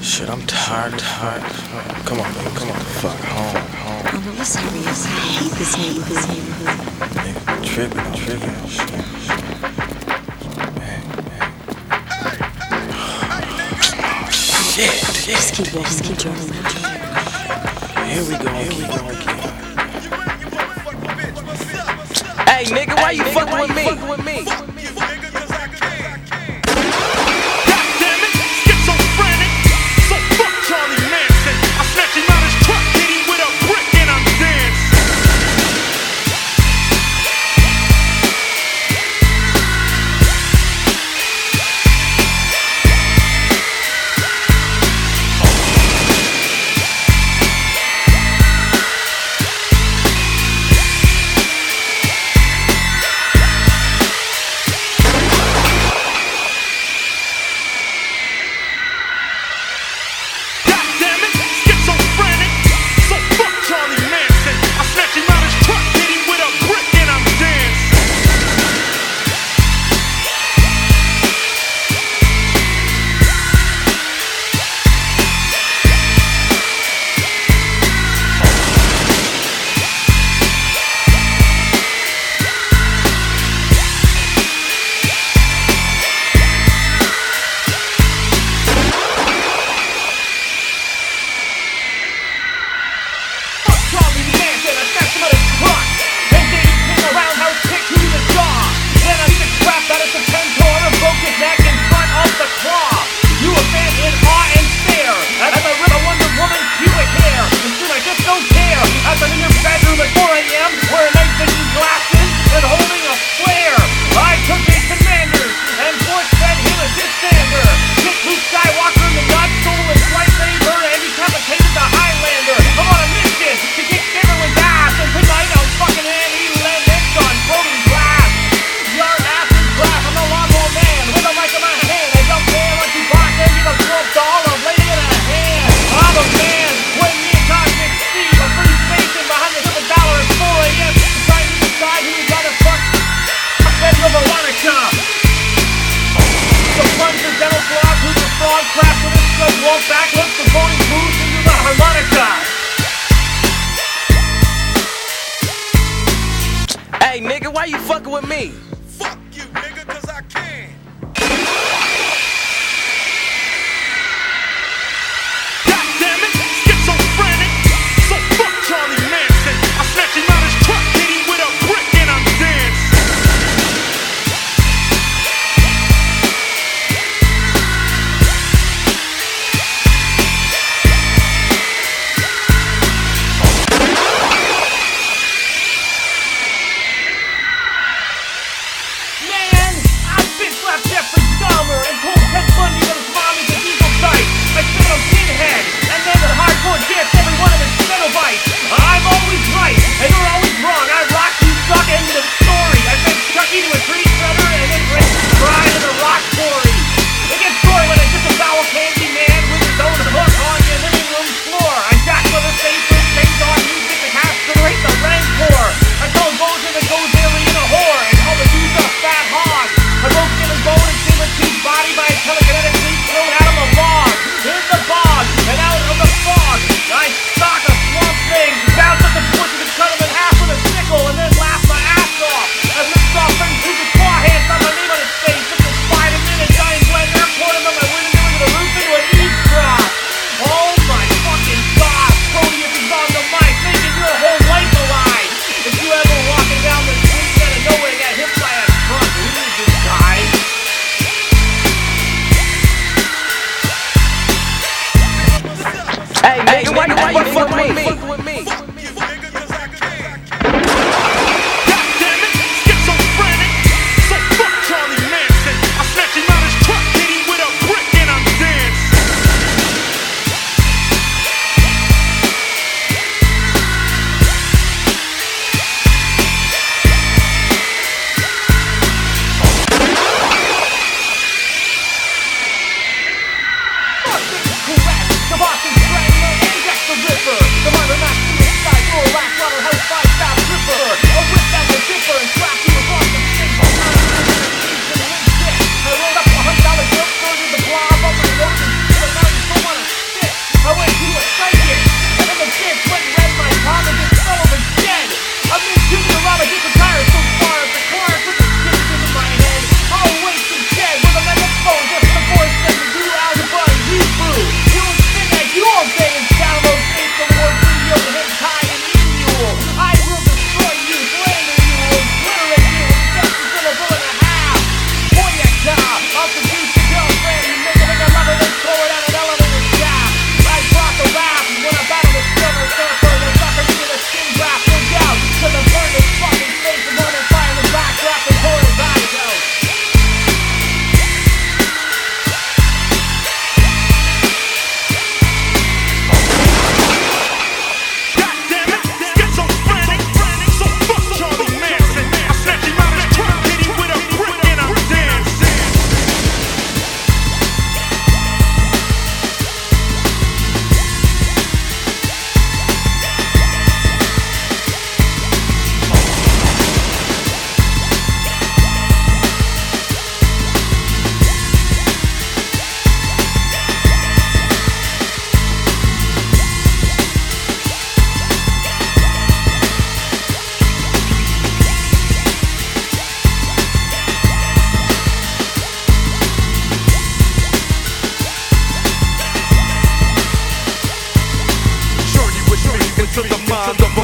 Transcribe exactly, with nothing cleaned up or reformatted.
Shit, I'm tired, tired. Come on, baby, come on, fuck home, home. Oh, no, we're serious. I hate this neighborhood. Nigga, tripping, I'm tripping. Shit, man, man. Shit, shit. Just keep walking, keep joining. Here we go, here we go again. Hey nigga, why you fucking with me? Hey nigga, why you fucking with me? Fuck you, nigga, cause I can. God damn it, schizophrenic. So fuck Charlie Manson. I snatch him out his truck, hit him with a brick, and I'm dancing. motherfucker.